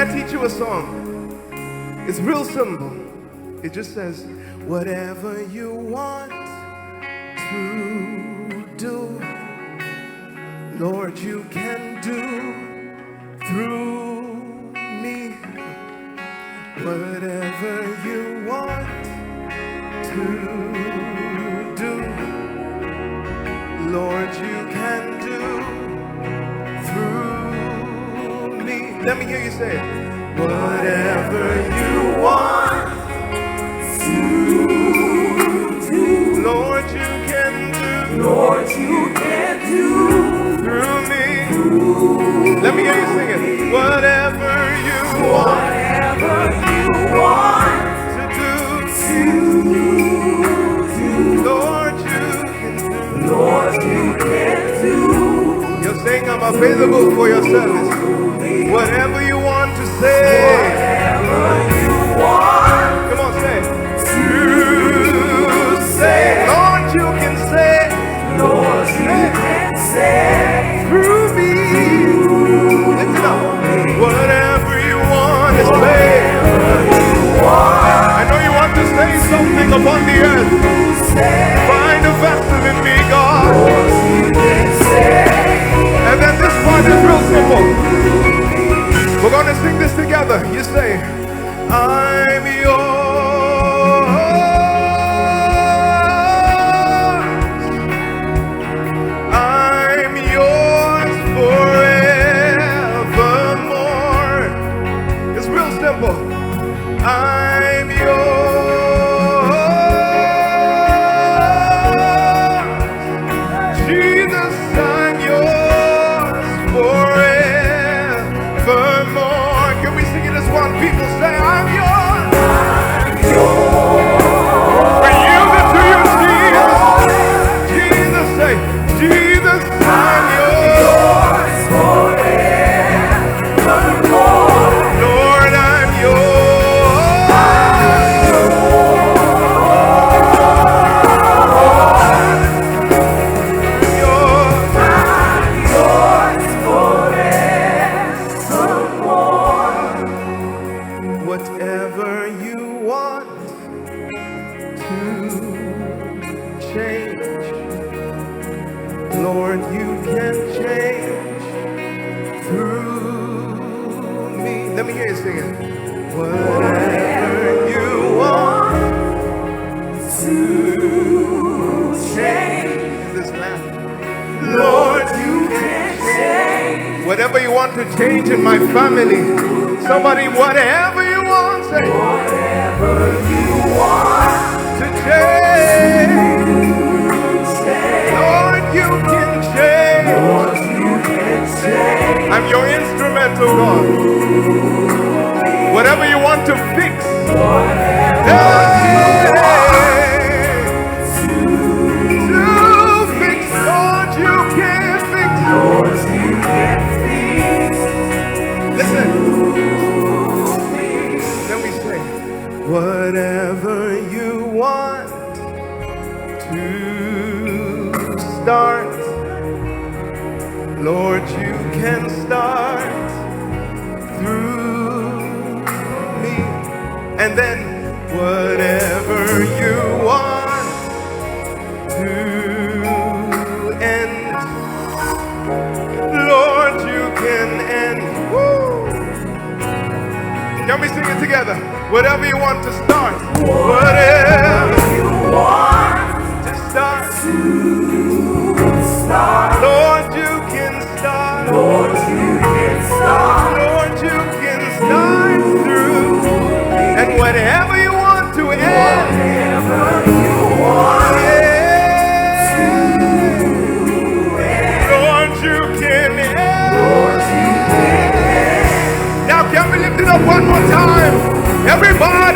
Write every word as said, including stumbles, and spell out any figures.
I teach you a song? It's real simple. It just says, whatever you want to do, Lord, you can do through me. Whatever you want to do, Lord, you can do through me. Let me hear you say it. Whatever you want to do, Lord, you can do. Lord, you can do through me. Let me hear you sing it. Whatever you want, whatever you want to do, to do, Lord, you can do. Lord, you can do. You're saying I'm available for your service. Whatever you want to say, whatever you want, come on, say to say, Lord, you can say, Lord, you can say through me. Lift it up. Whatever you want to say. I know you want to say something upon the earth. Find a vessel in me, God. And then this part is real simple. We're going to sing this together. You say, I'm yours. I'm yours forevermore. It's real simple. I'm yours. Jesus, I'm yours forevermore. Can we sing it as one? People say, I'm yours. I'm yours. I yield it to you, Jesus. Jesus, say, Jesus, I'm yours forevermore. Lord, I'm yours. I'm yours forevermore. Whatever you want to change, Lord, you can change through me. Let me hear you sing it. Whatever you want to change this land, Lord, you can change. Whatever you want to change in my family, somebody, whatever you want, say. Whatever you want to change, Lord, you can change. Lord, you can change. I'm your instrumental, God. Whatever you want to fix, hey, to, to fix, Lord, you can fix. Lord, you can fix. Listen. Then we say, whatever you want to start, Lord, you can start through me. And then whatever you want to end, Lord, you can end. Woo! Can we sing it together? Whatever you want to start, whatever you want to start, to start, Lord, you can start. Lord, you can start. Lord, you can start through. And whatever you want to end, whatever you want, yeah, to end, Lord, you can end. Lord, you can end. Now, can we lift it up one more time? Everybody.